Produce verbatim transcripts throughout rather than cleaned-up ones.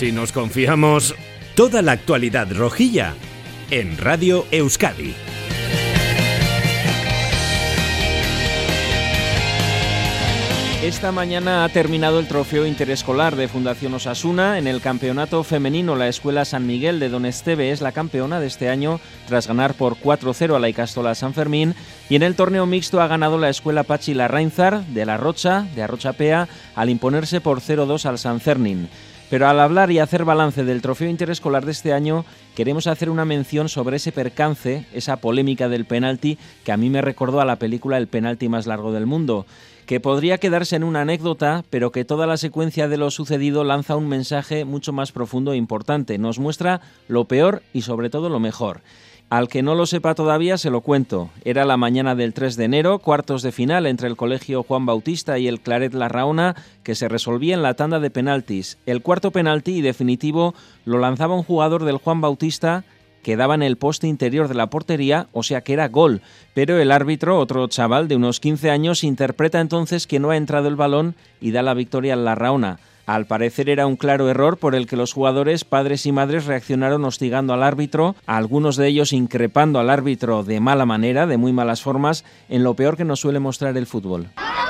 Si nos confiamos, toda la actualidad rojilla en Radio Euskadi. Esta mañana ha terminado el trofeo interescolar de Fundación Osasuna. En el campeonato femenino, la Escuela San Miguel de Don Esteve es la campeona de este año tras ganar por cuatro cero a la Ikastola San Fermín. Y en el torneo mixto ha ganado la Escuela Pachi Larrainzar de La Rocha, de Arrochapea, al imponerse por cero dos al San Fermín. Pero al hablar y hacer balance del trofeo interescolar de este año, queremos hacer una mención sobre ese percance, esa polémica del penalti, que a mí me recordó a la película El penalti más largo del mundo, que podría quedarse en una anécdota, pero que toda la secuencia de lo sucedido lanza un mensaje mucho más profundo e importante. Nos muestra lo peor y sobre todo lo mejor. Al que no lo sepa todavía, se lo cuento. Era la mañana del tres de enero, cuartos de final entre el Colegio Juan Bautista y el Claret Larraona, que se resolvía en la tanda de penaltis. El cuarto penalti y definitivo lo lanzaba un jugador del Juan Bautista que daba en el poste interior de la portería, o sea que era gol. Pero el árbitro, otro chaval de unos quince años, interpreta entonces que no ha entrado el balón y da la victoria al Larraona. Al parecer era un claro error por el que los jugadores, padres y madres reaccionaron hostigando al árbitro, algunos de ellos increpando al árbitro de mala manera, de muy malas formas, en lo peor que nos suele mostrar el fútbol.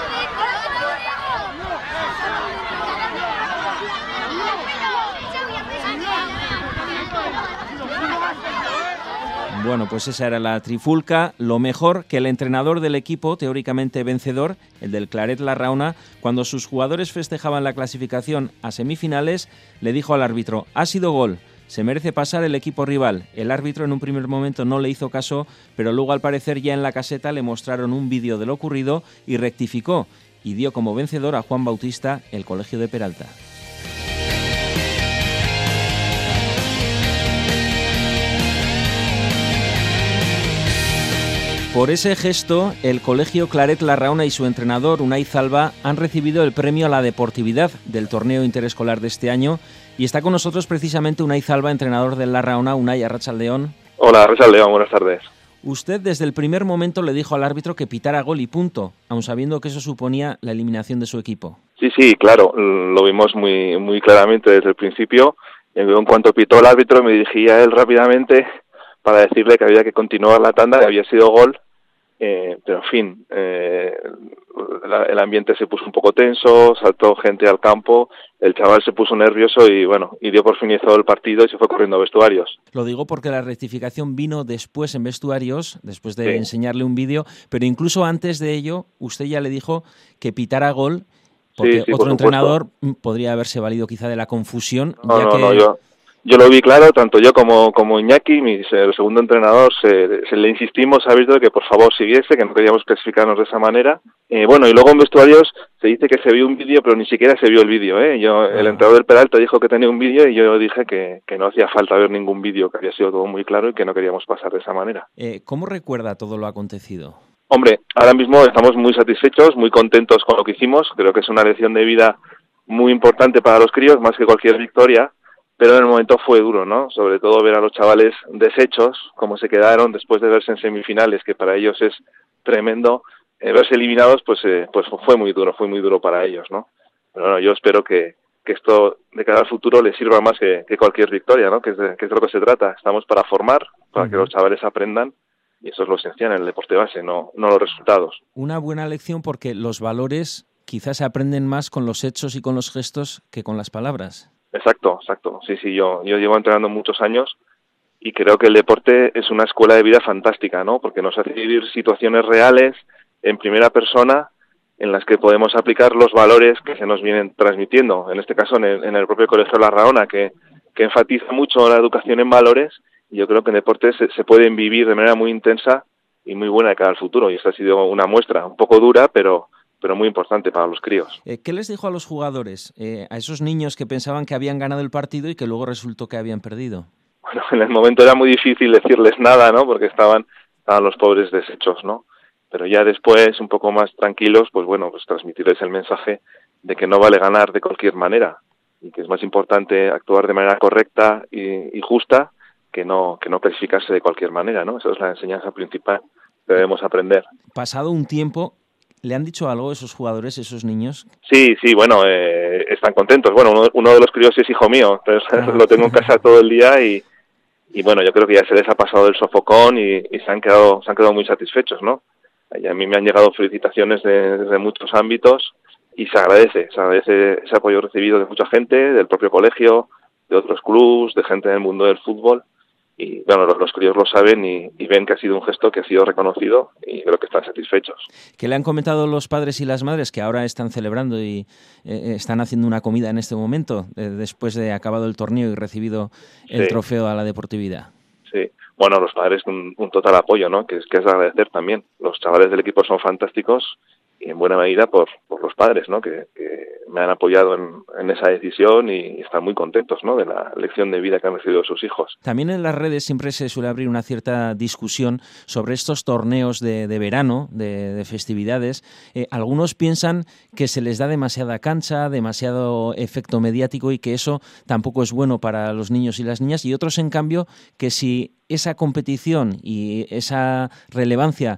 Bueno, pues esa era la trifulca. Lo mejor, que el entrenador del equipo, teóricamente vencedor, el del Claret Larraona, cuando sus jugadores festejaban la clasificación a semifinales, le dijo al árbitro: ha sido gol, se merece pasar el equipo rival. El árbitro en un primer momento no le hizo caso, pero luego al parecer ya en la caseta le mostraron un vídeo de lo ocurrido y rectificó, y dio como vencedor a Juan Bautista, el Colegio de Peralta. Por ese gesto, el Colegio Claret Larraona y su entrenador, Unai Zalba, han recibido el premio a la deportividad del torneo interescolar de este año. Y está con nosotros precisamente Unai Zalba, entrenador del Larraona. Unai, arratsaldeon. Hola, arratsaldeon, buenas tardes. Usted desde el primer momento le dijo al árbitro que pitara gol y punto, aun sabiendo que eso suponía la eliminación de su equipo. Sí, sí, claro, lo vimos muy muy claramente desde el principio. En cuanto pitó el árbitro me dirigí a él rápidamente para decirle que había que continuar la tanda, que había sido gol. Eh, pero en fin, eh, la, el ambiente se puso un poco tenso, saltó gente al campo, el chaval se puso nervioso y bueno, y dio por finalizado el partido y se fue corriendo a vestuarios. Lo digo porque la rectificación vino después en vestuarios, después de sí. enseñarle un vídeo, pero incluso antes de ello, usted ya le dijo que pitara gol, porque sí, sí, otro por entrenador podría haberse valido quizá de la confusión. No, ya no, que... no, yo... Yo lo vi claro, tanto yo como como Iñaki, mi el segundo entrenador, se, se le insistimos a Víctor que por favor siguiese, que no queríamos clasificarnos de esa manera. Eh, bueno, y luego en vestuarios se dice que se vio un vídeo, pero ni siquiera se vio el vídeo, ¿eh? Yo, ah. El entrenador del Peralta dijo que tenía un vídeo y yo dije que, que no hacía falta ver ningún vídeo, que había sido todo muy claro y que no queríamos pasar de esa manera. Eh, ¿Cómo recuerda todo lo acontecido? Hombre, ahora mismo estamos muy satisfechos, muy contentos con lo que hicimos. Creo que es una lección de vida muy importante para los críos, más que cualquier victoria. Pero en el momento fue duro, ¿no? Sobre todo ver a los chavales deshechos, como se quedaron después de verse en semifinales, que para ellos es tremendo. Eh, verse eliminados, pues eh, pues fue muy duro, fue muy duro para ellos, ¿no? Pero bueno, yo espero que, que esto de cara al futuro les sirva más que, que cualquier victoria, ¿no? Que es, de, que es de lo que se trata. Estamos para formar, para uh-huh. que los chavales aprendan, y eso es lo esencial en el deporte base, no, no los resultados. Una buena lección porque los valores quizás se aprenden más con los hechos y con los gestos que con las palabras. Exacto, exacto. Sí, sí, yo, yo llevo entrenando muchos años y creo que el deporte es una escuela de vida fantástica, ¿no? Porque nos hace vivir situaciones reales, en primera persona, en las que podemos aplicar los valores que se nos vienen transmitiendo. En este caso, en el, en el propio Colegio Larraona, que, que enfatiza mucho la educación en valores, y yo creo que en deporte se, se pueden vivir de manera muy intensa y muy buena de cara al futuro. Y esta ha sido una muestra un poco dura, pero... pero muy importante para los críos. Eh, ¿Qué les dijo a los jugadores, eh, a esos niños que pensaban que habían ganado el partido y que luego resultó que habían perdido? Bueno, en el momento era muy difícil decirles nada, ¿no? Porque estaban, estaban los pobres deshechos, ¿no? Pero ya después, un poco más tranquilos, pues bueno, pues transmitirles el mensaje de que no vale ganar de cualquier manera y que es más importante actuar de manera correcta y, y justa que no que no clasificarse de cualquier manera, ¿no? Esa es la enseñanza principal que debemos aprender. Pasado un tiempo, ¿Le han dicho algo esos jugadores, esos niños? Sí, sí, bueno, eh, están contentos. Bueno, uno, uno de los críos es hijo mío, entonces ah. lo tengo en casa todo el día y, y bueno, yo creo que ya se les ha pasado el sofocón y, y se han quedado se han quedado muy satisfechos, ¿no? Y a mí me han llegado felicitaciones de, desde muchos ámbitos y se agradece, se agradece ese apoyo recibido de mucha gente, del propio colegio, de otros clubs, de gente del mundo del fútbol. Y bueno, los, los críos lo saben y, y ven que ha sido un gesto que ha sido reconocido y creo que están satisfechos. ¿Qué le han comentado los padres y las madres que ahora están celebrando y eh, están haciendo una comida en este momento, eh, después de acabado el torneo y recibido el sí. trofeo a la deportividad? Sí, bueno, los padres un, un total apoyo, ¿no? Que es, que es de agradecer también. Los chavales del equipo son fantásticos y en buena medida por, por los padres, ¿no? Que, que me han apoyado en, en esa decisión y están muy contentos, ¿no? De la lección de vida que han recibido sus hijos. También en las redes siempre se suele abrir una cierta discusión sobre estos torneos de, de verano, de, de festividades. Eh, algunos piensan que se les da demasiada cancha, demasiado efecto mediático y que eso tampoco es bueno para los niños y las niñas, y otros, en cambio, que si esa competición y esa relevancia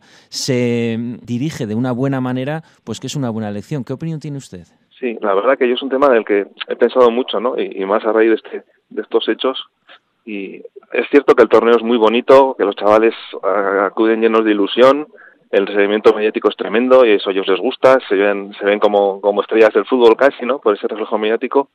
se dirige de una buena manera, pues que es una buena lección. ¿Qué opinión tiene usted? Sí, la verdad que yo es un tema del que he pensado mucho, ¿no? Y, y más a raíz de, este, de estos hechos. Y es cierto que el torneo es muy bonito, que los chavales acuden llenos de ilusión, el recibimiento mediático es tremendo y eso a ellos les gusta, se ven, se ven como, como estrellas del fútbol casi, ¿no? Por ese reflejo mediático.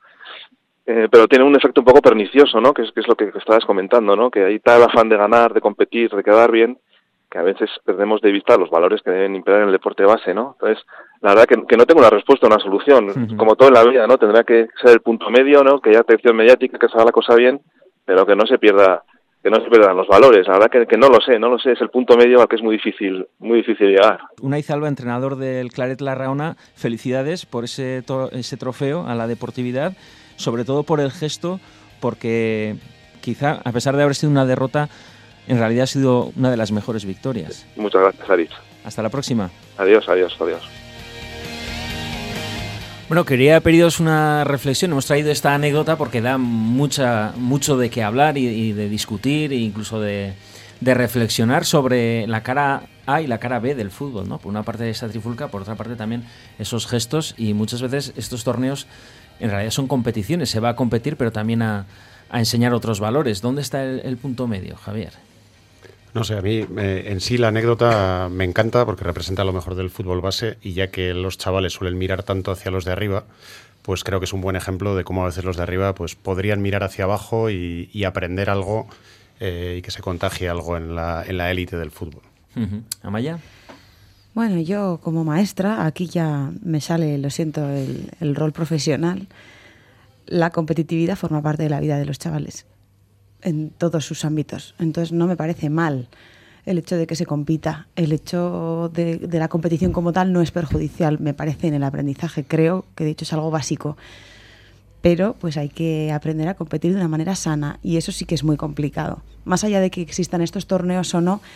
Eh, pero tiene un efecto un poco pernicioso, ¿no? Que es, que es lo que estabas comentando, ¿no? Que hay tal afán de ganar, de competir, de quedar bien, que a veces perdemos de vista los valores que deben imperar en el deporte base, ¿no? Entonces, la verdad que, que no tengo una respuesta, una solución. Uh-huh. Como todo en la vida, ¿no? Tendrá que ser el punto medio, ¿no? Que haya atención mediática, que se haga la cosa bien, pero que no se pierda, que no se pierdan los valores. La verdad que, que no lo sé, no lo sé. Es el punto medio al que es muy difícil, muy difícil llegar. Unai Zalba, entrenador del Claret Larraona, felicidades por ese, to- ese trofeo a la deportividad, sobre todo por el gesto, porque quizá, a pesar de haber sido una derrota, en realidad ha sido una de las mejores victorias. Muchas gracias, Aritz. Hasta la próxima. Adiós, adiós, adiós. Bueno, quería pediros una reflexión. Hemos traído esta anécdota porque da mucha, mucho de qué hablar y, y de discutir e incluso de, de reflexionar sobre la cara A y la cara B del fútbol, ¿no? Por una parte esa trifulca, por otra parte también esos gestos, y muchas veces estos torneos en realidad son competiciones. Se va a competir, pero también a, a enseñar otros valores. ¿Dónde está el, el punto medio, Javier? No sé, a mí eh, en sí la anécdota me encanta porque representa lo mejor del fútbol base, y ya que los chavales suelen mirar tanto hacia los de arriba, pues creo que es un buen ejemplo de cómo a veces los de arriba pues podrían mirar hacia abajo y, y aprender algo eh, y que se contagie algo en la en la élite del fútbol. Uh-huh. ¿Amaya? Bueno, yo como maestra, aquí ya me sale, lo siento, el, el rol profesional. La competitividad forma parte de la vida de los chavales en todos sus ámbitos. Entonces no me parece mal el hecho de que se compita. El hecho de, de la competición como tal no es perjudicial, me parece, en el aprendizaje. Creo que de hecho es algo básico. Pero pues hay que aprender a competir de una manera sana, y eso sí que es muy complicado. Más allá de que existan estos torneos o no,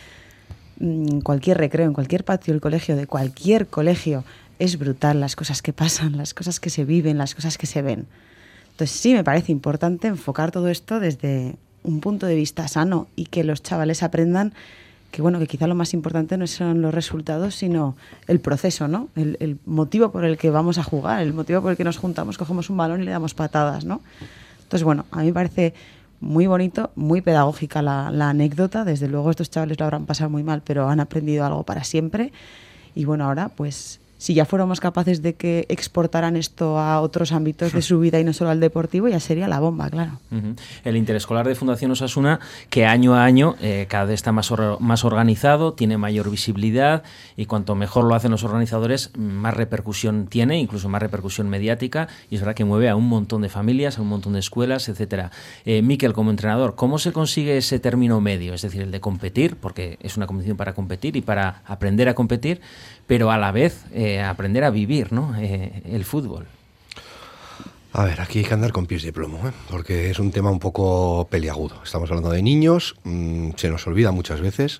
en cualquier recreo, en cualquier patio del colegio, de cualquier colegio, es brutal las cosas que pasan, las cosas que se viven, las cosas que se ven. Entonces sí me parece importante enfocar todo esto desde un punto de vista sano y que los chavales aprendan que, bueno, que quizá lo más importante no son los resultados, sino el proceso, ¿no? El, el motivo por el que vamos a jugar, el motivo por el que nos juntamos, cogemos un balón y le damos patadas, ¿no? Entonces, bueno, a mí me parece muy bonito, muy pedagógica la, la anécdota. Desde luego estos chavales lo habrán pasado muy mal, pero han aprendido algo para siempre. Y bueno, ahora pues si ya fuéramos capaces de que exportaran esto a otros ámbitos de su vida y no solo al deportivo, ya sería la bomba, claro. Uh-huh. El Interescolar de Fundación Osasuna, que año a año eh, cada vez está más, or- más organizado, tiene mayor visibilidad, y cuanto mejor lo hacen los organizadores, más repercusión tiene, incluso más repercusión mediática, y es verdad que mueve a un montón de familias, a un montón de escuelas, etcétera. Eh, Miquel, como entrenador, ¿cómo se consigue ese término medio? Es decir, el de competir, porque es una competición para competir y para aprender a competir, pero a la vez eh, aprender a vivir, ¿no? Eh, el fútbol. A ver, aquí hay que andar con pies de plomo, ¿eh? Porque es un tema un poco peliagudo. Estamos hablando de niños, mmm, se nos olvida muchas veces,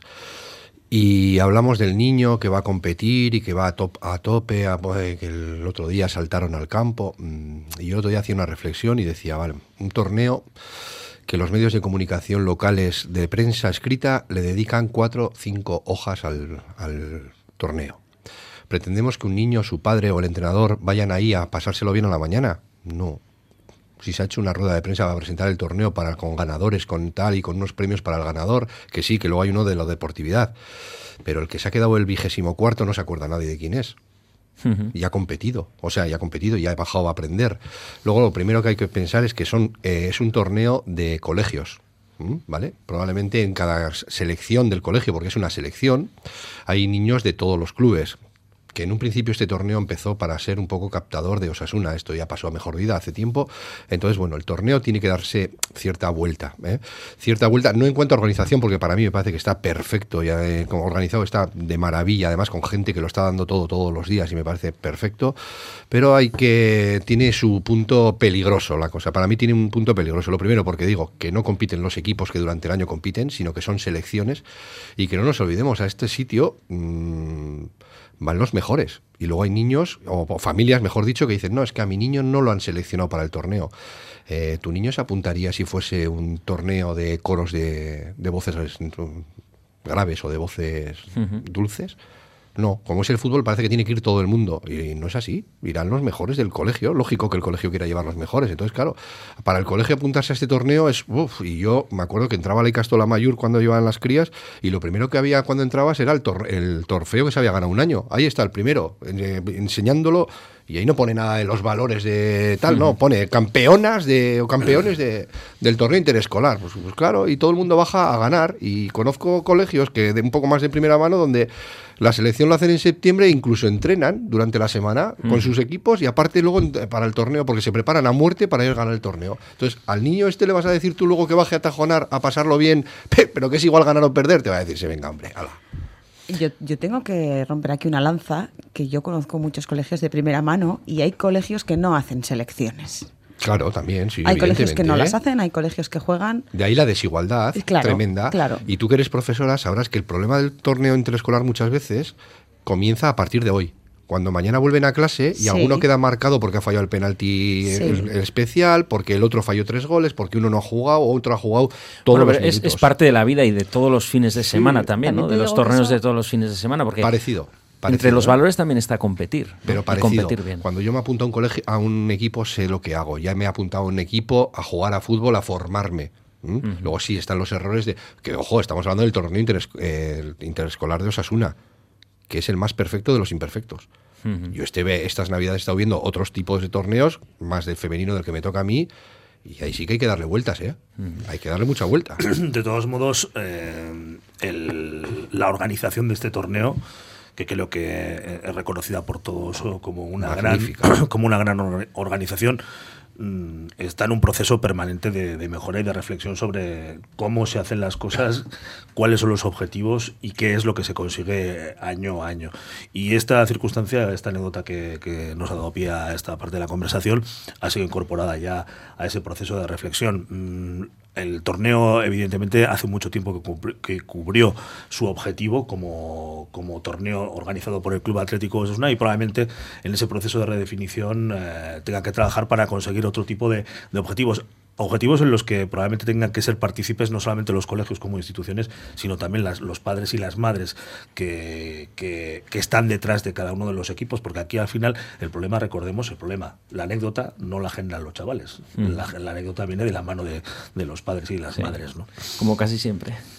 y hablamos del niño que va a competir y que va a, top, a tope, a, pues, que el otro día saltaron al campo, mmm, y yo el otro día hacía una reflexión y decía, vale, un torneo que los medios de comunicación locales de prensa escrita le dedican cuatro o cinco hojas al, al torneo. ¿Pretendemos que un niño, su padre o el entrenador vayan ahí a pasárselo bien a la mañana? No. Si se ha hecho una rueda de prensa para presentar el torneo para con ganadores, con tal y con unos premios para el ganador, que sí, que luego hay uno de la deportividad. Pero el que se ha quedado el vigésimo cuarto no se acuerda nadie de quién es. Uh-huh. Y ha competido, o sea, ya ha competido, ya ha bajado a aprender. Luego lo primero que hay que pensar es que son eh, es un torneo de colegios, ¿vale? Probablemente en cada selección del colegio, porque es una selección, hay niños de todos los clubes. Que en un principio este torneo empezó para ser un poco captador de Osasuna, esto ya pasó a mejor vida hace tiempo, entonces bueno, el torneo tiene que darse cierta vuelta, ¿eh? cierta vuelta, no en cuanto a organización, porque para mí me parece que está perfecto, ya eh, como organizado está de maravilla, además con gente que lo está dando todo todos los días y me parece perfecto, pero hay que, tiene su punto peligroso la cosa, para mí tiene un punto peligroso, lo primero porque digo que no compiten los equipos que durante el año compiten, sino que son selecciones y que no nos olvidemos, a este sitio mmm, van los mejores. Y luego hay niños, o, o familias, mejor dicho, que dicen, no, es que a mi niño no lo han seleccionado para el torneo. Eh, ¿Tu niño se apuntaría si fuese un torneo de coros de, de voces graves o de voces uh-huh. dulces? No, como es el fútbol parece que tiene que ir todo el mundo y no es así, irán los mejores del colegio, lógico que el colegio quiera llevar los mejores, entonces claro, para el colegio apuntarse a este torneo es, uff, y yo me acuerdo que entraba a la Icastola Mayor cuando llevaban las crías y lo primero que había cuando entrabas era el, tor- el trofeo que se había ganado un año, ahí está el primero, eh, enseñándolo. Y ahí no pone nada de los valores de tal, no, pone campeonas de o campeones de, del torneo interescolar. Pues, pues claro, y todo el mundo baja a ganar. Y conozco colegios que de un poco más de primera mano donde la selección lo hacen en septiembre e incluso entrenan durante la semana mm. con sus equipos y aparte luego para el torneo, porque se preparan a muerte para ir a ganar el torneo. Entonces, al niño este le vas a decir tú luego que baje a tajonar, a pasarlo bien, pero que es igual ganar o perder, te va a decir, se venga, hombre, ala. Yo, yo tengo que romper aquí una lanza, que yo conozco muchos colegios de primera mano y hay colegios que no hacen selecciones. Claro, también, sí. Hay colegios que no las hacen, hay colegios que juegan. De ahí la desigualdad claro, tremenda. Claro. Y tú que eres profesora sabrás que el problema del torneo interescolar muchas veces comienza a partir de hoy. Cuando mañana vuelven a clase y sí. alguno queda marcado porque ha fallado el penalti sí. el, el especial, porque el otro falló tres goles, porque uno no ha jugado o otro ha jugado todos bueno, los es, es parte de la vida y de todos los fines de semana sí. también, ¿no? De los torneos de todos los fines de semana. Porque parecido. Parecido, entre los ¿eh? valores también está competir. Pero ¿no? parecido. Competir bien. Cuando yo me apunto a un colegio, a un equipo, sé lo que hago. Ya me he apuntado a un equipo a jugar a fútbol, a formarme. ¿Mm? Uh-huh. Luego sí están los errores de que, ojo, estamos hablando del torneo interes, eh, interescolar de Osasuna, que es el más perfecto de los imperfectos. Uh-huh. Yo este, estas navidades he estado viendo otros tipos de torneos, más del femenino del que me toca a mí, y ahí sí que hay que darle vueltas, ¿eh? Uh-huh. Hay que darle mucha vuelta. De todos modos, eh, el, la organización de este torneo, que creo que es reconocida por todos como una Magnífica. gran como una gran organización, está en un proceso permanente de, de mejora y de reflexión sobre cómo se hacen las cosas, cuáles son los objetivos y qué es lo que se consigue año a año. Y esta circunstancia, esta anécdota que, que nos ha dado pie a esta parte de la conversación, ha sido incorporada ya a ese proceso de reflexión. El torneo, evidentemente, hace mucho tiempo que, cubri- que cubrió su objetivo como, como torneo organizado por el Club Atlético Osasuna y probablemente en ese proceso de redefinición eh, tenga que trabajar para conseguir otro tipo de, de objetivos. Objetivos en los que probablemente tengan que ser partícipes no solamente los colegios como instituciones, sino también las, los padres y las madres que, que, que están detrás de cada uno de los equipos, porque aquí al final el problema, recordemos, el problema, la anécdota no la generan los chavales, mm. la, la anécdota viene de la mano de, de los padres y las sí. madres, ¿no? Como casi siempre.